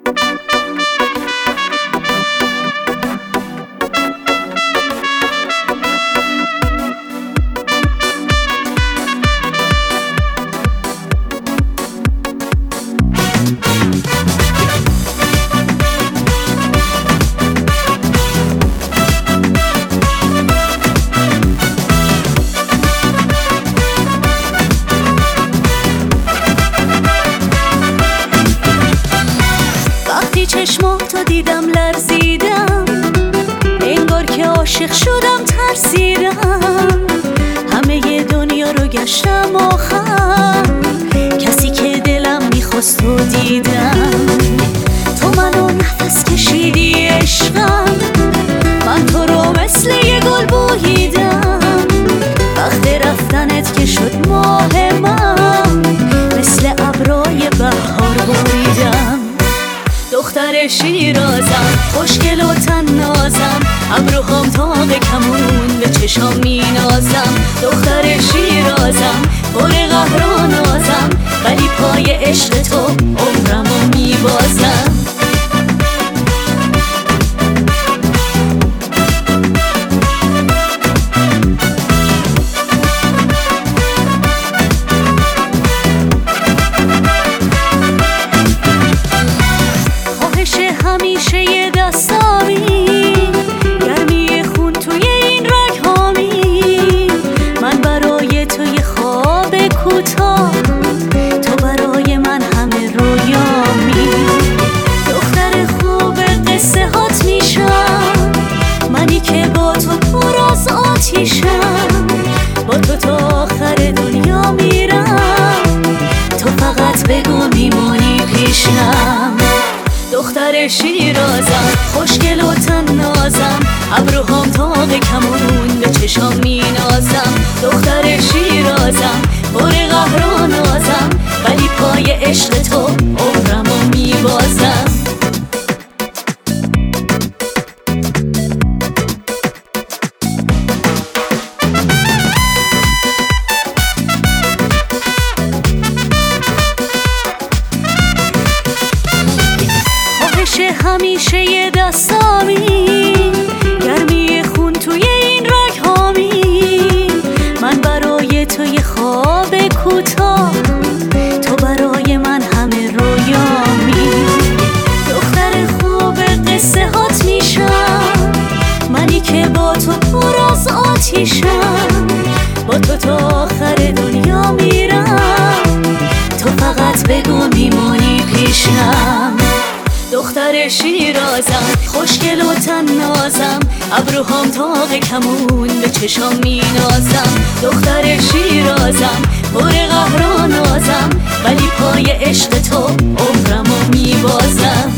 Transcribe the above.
چشماتو دیدم لرزیدم، انگار که عاشق شدم ترسیدم. همه دنیا رو گشتم آخر، کسی که دلم میخواست رو دیدم. تو منو نفس کشیدی عشقم، من تو رو مثل یه گل بوییدم. وقت رفتنت که شد ماه من، مثل ابرای بهار باریدم. دختر شیرازم، خوشگل و تنازم، ابروهام تاق کمون به چشام مینازم. دختر شیرازم، پر قهر و نازم، ولی پای عشق تو عمرمو میبازم. همیشه یه دستامی، گرمی خون توی این رگ‌هامی. من برای تو یه خواب کوتاه، تو برای من همه رویامی. دختر خوب قصه هات میشم، منی که با تو پر از آتیشم. با تو تا آخر دنیا میرم، تو فقط بگو میمونی پیشم. دختر شیرازم، خوشگل و تنازم، ابروهام تاق کمون به چشام مینازم. دختر شیرازم، پر قهر و نازم، ولی پای عشق تو عمرمو میبازم. همیشه یه دستامی، گرمی خون توی این رگ‌هامی. من برای تو یه خواب کوتاه، تو برای من همه رویامی. دختر خوب قصه هات میشم، منی که با تو پر از آتیشم. با تو تا آخر دنیا میرم، تو فقط بگو میمونی پیشم. دختر شیرازم، خوشگل و تنازم، ابروهام تاق کمون به چشام مینازم. دختر شیرازم، پر قهر و نازم، ولی پای عشق تو عمرمو میبازم.